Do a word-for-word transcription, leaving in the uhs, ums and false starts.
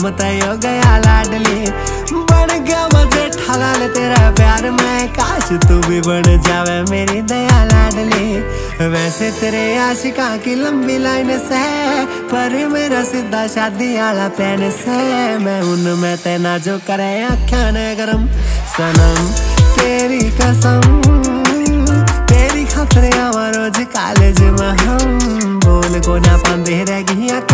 तय हो गया लाडली, बन गया मुझे ठलाल तेरा प्यार में, काश तू भी बन जावे मेरी दया लाडली। वैसे तेरे आशिका की लंबी लाइन से, पर मेरा सीधा शादी वाला प्लान से, मैं उनमें तेना जो करे आख्या ने गरम सनम तेरी कसम, तेरी खातिर आवा रोज कॉलेज में हम, बोल को ना पांदे रह गई